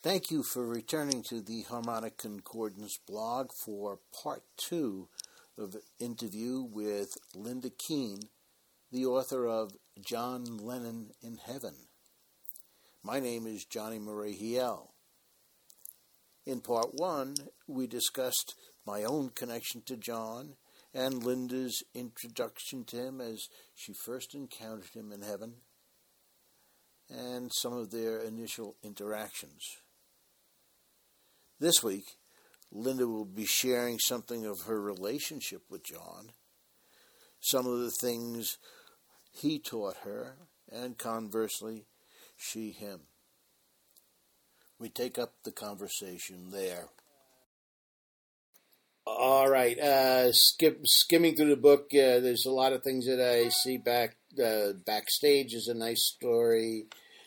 Thank you for returning to the Harmonic Concordance blog for part 2 of an interview with Linda Keene, the author of John Lennon in Heaven. My name is Johnny Murray Hiel. In part 1, we discussed my own connection to John and Linda's introduction to him as she first encountered him in heaven, and some of their initial interactions. This week, Linda will be sharing something of her relationship with John, some of the things he taught her, and conversely, she him. We take up the conversation there. All right, skimming through the book, there's a lot of things that I see backstage is a nice story.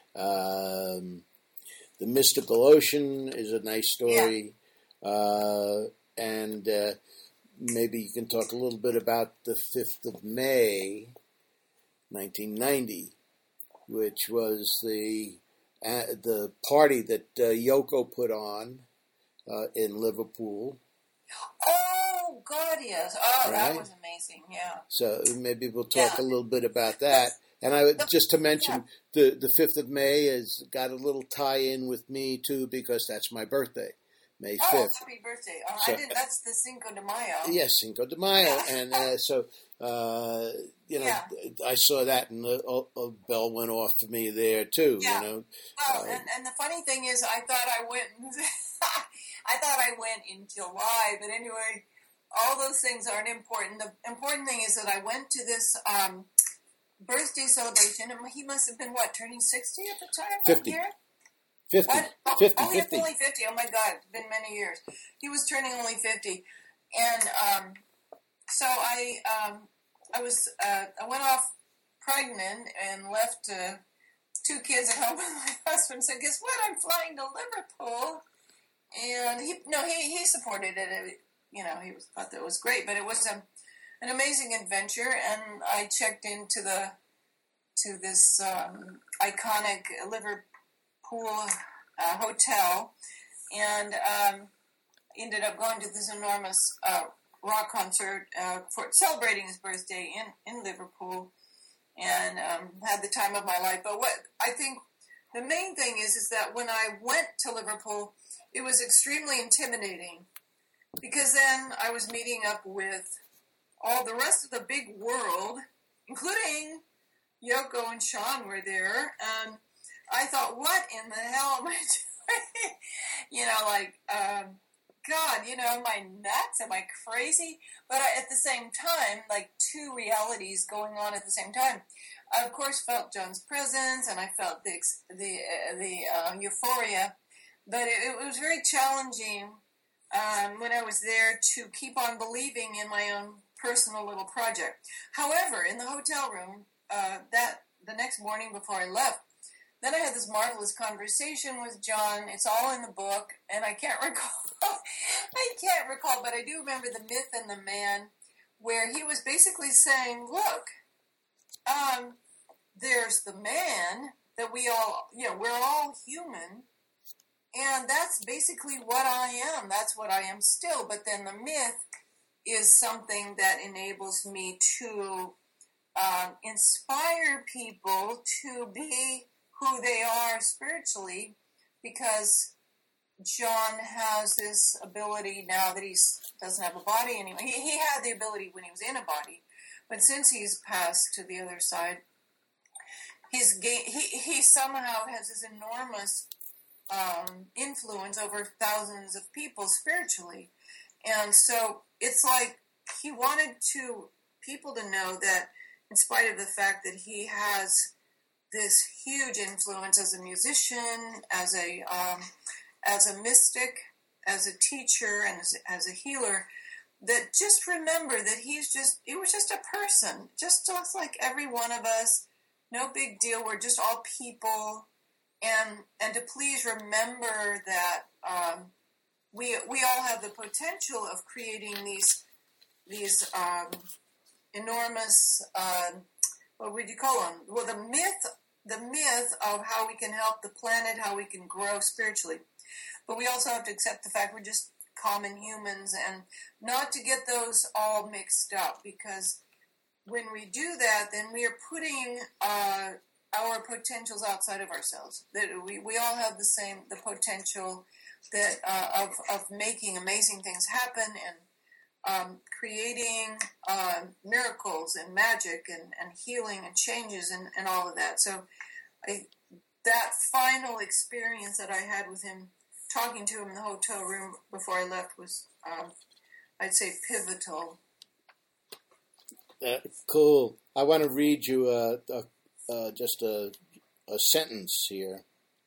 The Mystical Ocean is a nice story. Yeah. And maybe you can talk a little bit about the 5th of May, 1990, which was the party that Yoko put on in Liverpool. Oh, God, yes. Oh, right? That was amazing, yeah. So maybe we'll talk a little bit about that. And I would just to mention, the 5th of May has got a little tie-in with me, too, because that's my birthday, May 5th. Oh, happy birthday. So, that's the Cinco de Mayo. Yes, Cinco de Mayo. And I saw that, and a bell went off for me there, too. Yeah. Well, and the funny thing is, I thought I went in July, but anyway, all those things aren't important. The important thing is that I went to this birthday celebration, and he must have been, turning 60 at the time? 50. 50. What? 50. Oh, 50. Only 50. Oh, my God. It's been many years. He was turning only 50. And so I went off pregnant and left 2 kids at home with my husband. So guess what? I'm flying to Liverpool. And he supported it. He thought that was great, but it was an amazing adventure. And I checked into this iconic Liverpool hotel, and ended up going to this enormous rock concert for celebrating his birthday in Liverpool, and had the time of my life. But what I think the main thing is that when I went to Liverpool, it was extremely intimidating, because then I was meeting up with all the rest of the big world, including Yoko and Sean were there, and I thought, what in the hell am I doing? God, am I nuts? Am I crazy? But at the same time, 2 realities going on at the same time. I, of course, felt John's presence, and I felt the euphoria. But it was very challenging when I was there to keep on believing in my own personal little project. However, in the hotel room, the next morning before I left, then I had this marvelous conversation with John. It's all in the book, and I can't recall, but I do remember the myth and the man, where he was basically saying, look, there's the man that we all, we're all human, and that's basically what I am. That's what I am still. But then the myth is something that enables me to inspire people to be who they are spiritually, because John has this ability now that he doesn't have a body anymore. He had the ability when he was in a body, but since he's passed to the other side, he somehow has this enormous influence over thousands of people spiritually. And so it's like he wanted people to know that in spite of the fact that he has this huge influence as a musician, as a mystic, as a teacher, and as a healer, that just remember that he was just a person, just like every one of us. No big deal. We're just all people, and to please remember that we all have the potential of creating these enormous what would you call them? Well, the myth the myth of how we can help the planet, how we can grow spiritually. But we also have to accept the fact we're just common humans, and not to get those all mixed up, because when we do that, then we are putting our potentials outside of ourselves. That we all have the potential that of making amazing things happen, and creating miracles and magic and healing and changes and all of that. So that final experience that I had with him, talking to him in the hotel room before I left, was, I'd say, pivotal. Cool. I want to read you just a sentence here.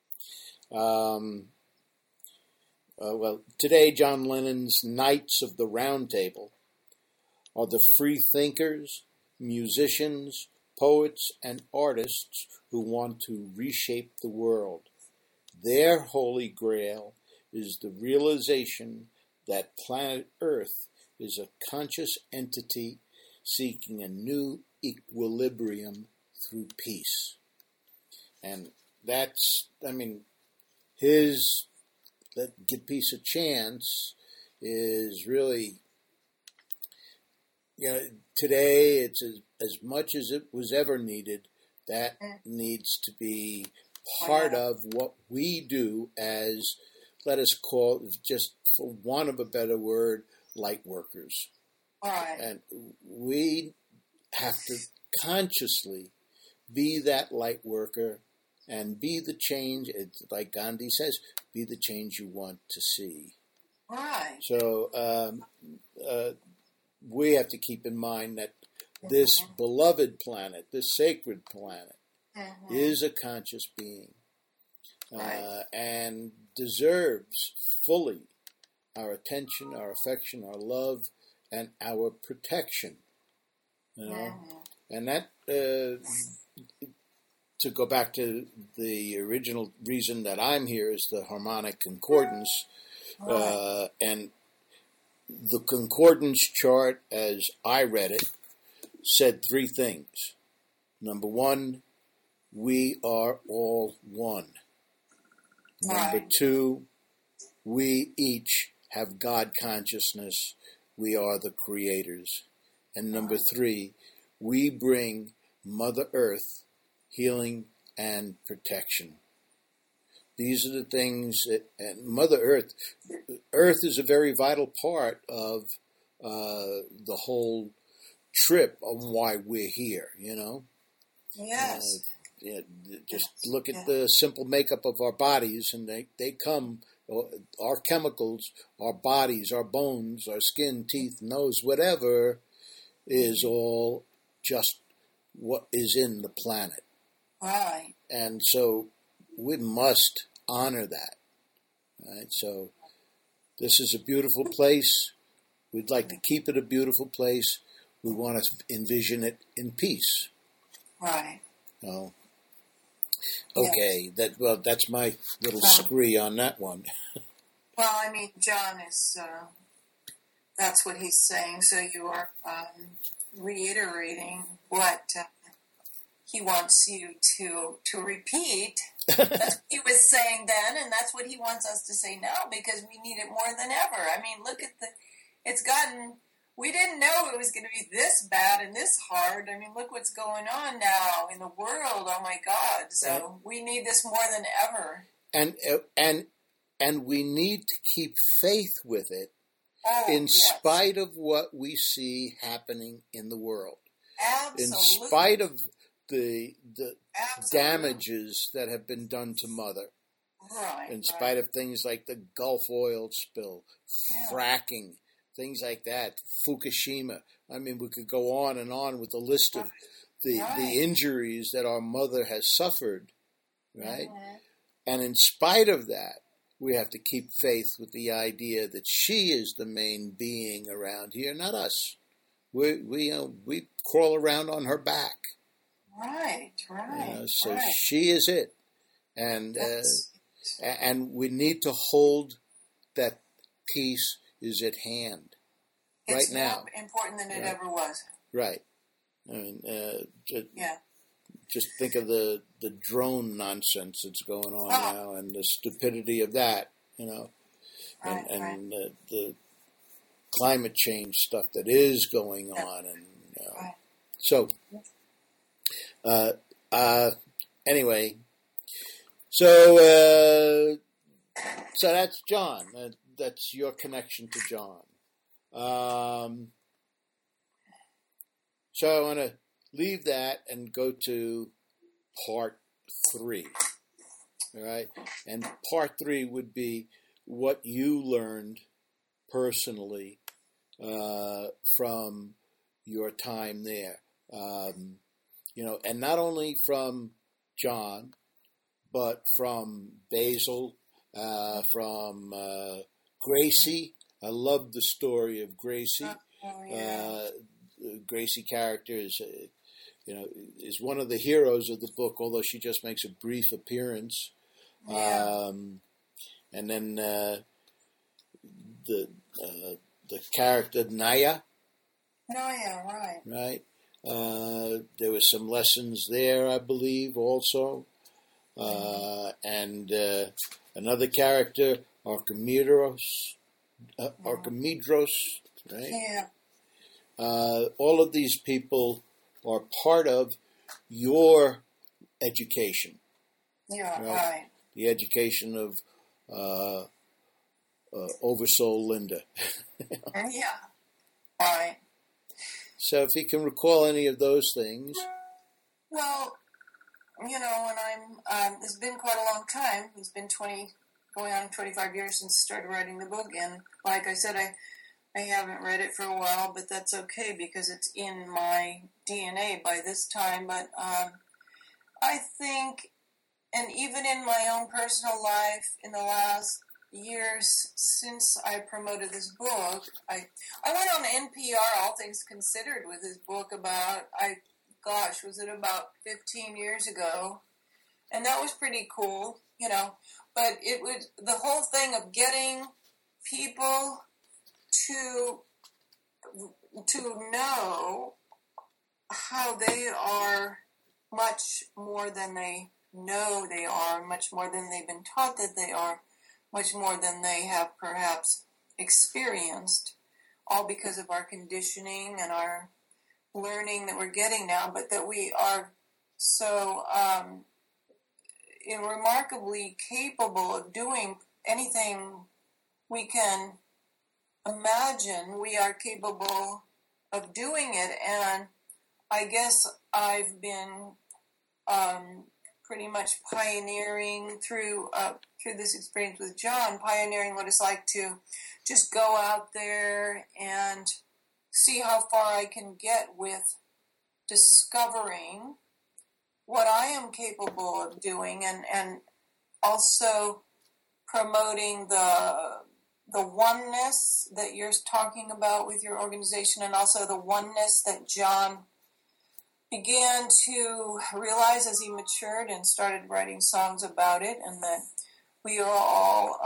Well, today John Lennon's Knights of the Round Table are the free thinkers, musicians, poets, and artists who want to reshape the world. Their holy grail is the realization that planet Earth is a conscious entity seeking a new equilibrium through peace. And that's, his Give Peace a Chance is really, today it's as much as it was ever needed. That needs to be part of what we do as, let us call it, just for want of a better word, light workers. Right. And we have to consciously be that light worker and be the change, like Gandhi says, be the change you want to see. Right. So we have to keep in mind that this beloved planet, this sacred planet, is a conscious being, and deserves fully our attention, our affection, our love, and our protection. And that, to go back to the original reason that I'm here, is the harmonic concordance. And the concordance chart, as I read it, said three things. Number one, we are all one. Number two, we each have God consciousness. We are the creators. And number three, we bring Mother Earth healing and protection. These are the things and Mother Earth is a very vital part of the whole trip on why we're here, Yes. Just look at the simple makeup of our bodies, and they come, our chemicals, our bodies, our bones, our skin, teeth, nose, whatever, is all just what is in the planet. Right. And so we must honor that. Right? So this is a beautiful place. We'd like to keep it a beautiful place. We want to envision it in peace. Right. Oh. Okay. Yes. That's my little scree on that one. Well, John is, that's what he's saying. So you are reiterating what he wants you to repeat. That's what he was saying then, and that's what he wants us to say now, because we need it more than ever. Look at we didn't know it was going to be this bad and this hard. Look what's going on now in the world. Oh my God. So we need this more than ever. And we need to keep faith with it in spite of what we see happening in the world. Absolutely. In spite of the damages that have been done to Mother. Right. In spite of things like the Gulf oil spill, fracking, things like that, Fukushima. We could go on and on with the list of the injuries that our Mother has suffered, right? Mm-hmm. And in spite of that, we have to keep faith with the idea that she is the main being around here, not us. We crawl around on her back. Right. So she is it, and we need to hold that peace is at hand right now. It's more important than it ever was. Right. just think of the drone nonsense that's going on now, and the stupidity of that, and the climate change stuff that is going on, and so anyway, so that's John. That's your connection to John. So I want to leave that and go to part 3. All right, and part 3 would be what you learned personally from your time there. And not only from John, but from Basil, from Gracie. I love the story of Gracie. Gracie character is one of the heroes of the book, although she just makes a brief appearance. Yeah. And then the character Naya. Naya, right. Right. There were some lessons there, I believe, also. And another character, Archimedros, right? Yeah. All of these people are part of your education. Yeah, right. The education of Oversoul Linda. Yeah, right. So if you can recall any of those things. Well, when it's been quite a long time. It's been going on 25 years since I started writing the book. And like I said, I haven't read it for a while, but that's okay because it's in my DNA by this time. But I think, and even in my own personal life, in the last years since I promoted this book, I went on NPR, All Things Considered, with this book about, was it about 15 years ago? And that was pretty cool, But it was the whole thing of getting people to know how they are much more than they know they are, much more than they've been taught that they are, much more than they have perhaps experienced, all because of our conditioning and our learning that we're getting now, but that we are so remarkably capable of doing anything we can imagine. We are capable of doing it, and I guess I've been pretty much pioneering through this experience with John, pioneering what it's like to just go out there and see how far I can get with discovering what I am capable of doing, and also promoting the oneness that you're talking about with your organization, and also the oneness that John began to realize as he matured and started writing songs about it, and that we are all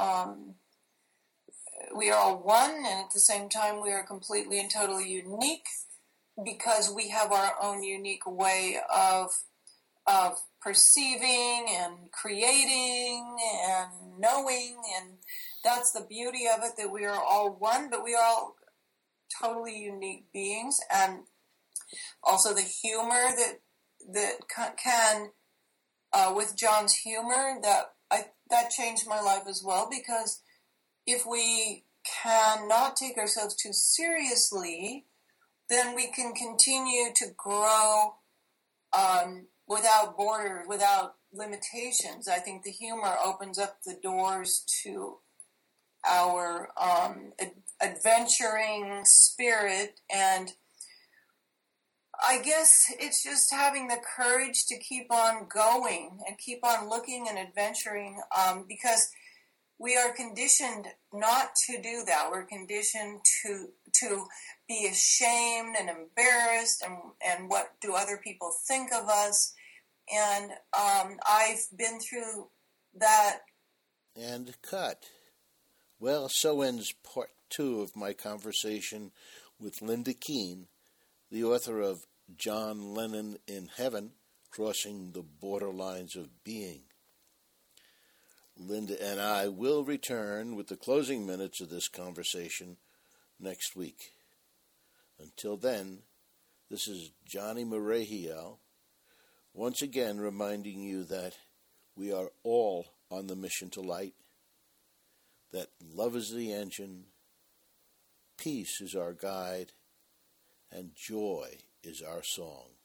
one, and at the same time we are completely and totally unique because we have our own unique way of perceiving and creating and knowing, and that's the beauty of it, that we are all one, but we are all totally unique beings. And also the humor that can with John's humor, that changed my life as well, because if we cannot take ourselves too seriously, then we can continue to grow without borders, without limitations. I think the humor opens up the doors to our adventuring spirit, and I guess it's just having the courage to keep on going and keep on looking and adventuring, because we are conditioned not to do that. We're conditioned to be ashamed and embarrassed, and what do other people think of us. And I've been through that. And cut. Well, so ends part 2 of my conversation with Linda Keene, the author of John Lennon in Heaven, crossing the borderlines of being. Linda and I will return with the closing minutes of this conversation next week. Until then, this is Johnny Marehiel, once again reminding you that we are all on the mission to light, that love is the engine, peace is our guide, and joy is our song.